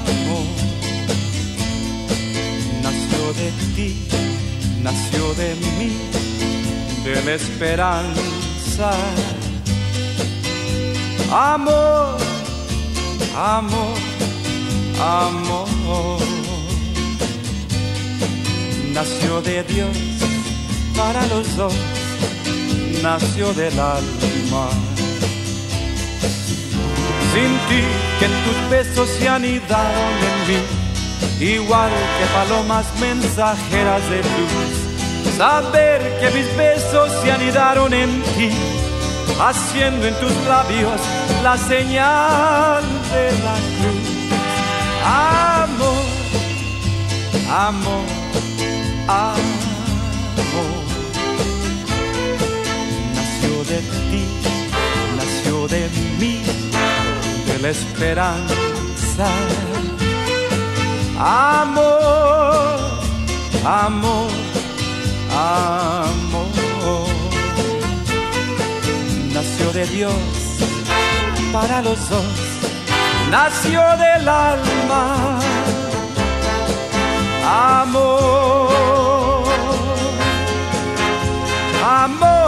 amor nació de ti, nació de mí, de la esperanza. Amor, amor, amor, nació de Dios para los dos, nació del alma. Sin ti que tus besos se anidaron en mí, igual que palomas mensajeras de luz. Saber que mis besos se anidaron en ti, haciendo en tus labios la señal de la cruz. Amor, amor, amor, nació de ti, nació de mí, de la esperanza. Amor, amor, amor, nació de Dios para los dos, nació del alma. Amor, amor.